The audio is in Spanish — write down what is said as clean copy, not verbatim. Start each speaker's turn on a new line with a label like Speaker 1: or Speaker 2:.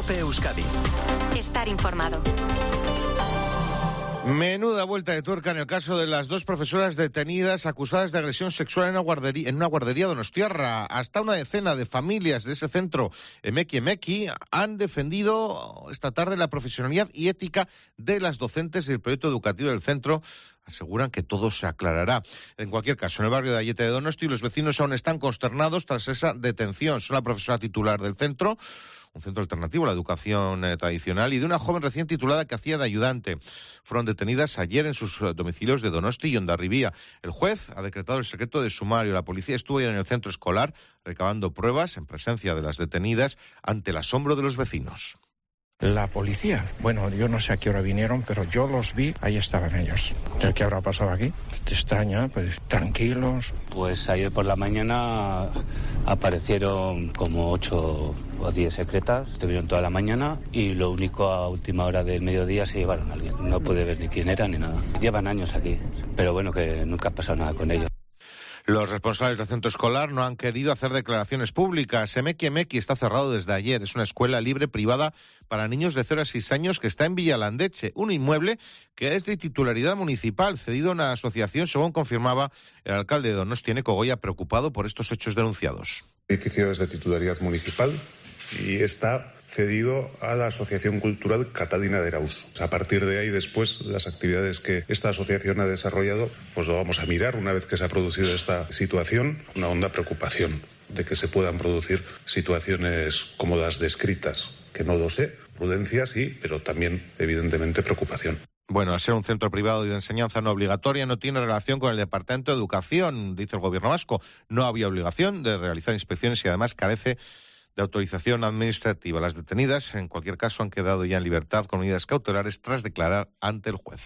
Speaker 1: COPE Euskadi.
Speaker 2: Estar informado.
Speaker 3: Menuda vuelta de tuerca en el caso de las dos profesoras detenidas acusadas de agresión sexual en una guardería donostiarra. Hasta una decena de familias de ese centro, Emeki, han defendido esta tarde la profesionalidad y ética de las docentes y el proyecto educativo del centro. Aseguran que todo se aclarará. En cualquier caso, en el barrio de Aiete de Donosti, los vecinos aún están consternados tras esa detención. Son la profesora titular del centro, un centro alternativo a la educación tradicional, y de una joven recién titulada que hacía de ayudante. Fueron detenidas ayer en sus domicilios de Donosti y Hondarribía. El juez ha decretado el secreto de sumario. La policía estuvo ayer en el centro escolar recabando pruebas en presencia de las detenidas ante el asombro de los vecinos.
Speaker 4: La policía, bueno, yo no sé a qué hora vinieron, pero yo los vi, ahí estaban ellos. ¿Qué habrá pasado aquí? ¿Te extraña? Pues tranquilos.
Speaker 5: Pues ayer por la mañana aparecieron como 8 o 10 secretas, estuvieron toda la mañana y lo único a última hora del mediodía se llevaron a alguien. No pude ver ni quién era ni nada. Llevan años aquí, pero bueno, que nunca ha pasado nada con ellos.
Speaker 3: Los responsables del centro escolar no han querido hacer declaraciones públicas. Emeki está cerrado desde ayer. Es una escuela libre privada para niños de 0 a 6 años que está en Villalandeche, un inmueble que es de titularidad municipal, cedido a una asociación, según confirmaba el alcalde de Donosti, Eneko Goya, preocupado por estos hechos denunciados.
Speaker 6: El edificio es de titularidad municipal y está cedido a la Asociación Cultural Catalina de Eraus. A partir de ahí, después, las actividades que esta asociación ha desarrollado, pues lo vamos a mirar una vez que se ha producido esta situación, una honda preocupación de que se puedan producir situaciones como las descritas, que no lo sé, prudencia sí, pero también, evidentemente, preocupación.
Speaker 3: Bueno, al ser un centro privado y de enseñanza no obligatoria, no tiene relación con el Departamento de Educación, dice el Gobierno vasco. No había obligación de realizar inspecciones y además carece de autorización administrativa. Las detenidas, en cualquier caso, han quedado ya en libertad con medidas cautelares tras declarar ante el juez.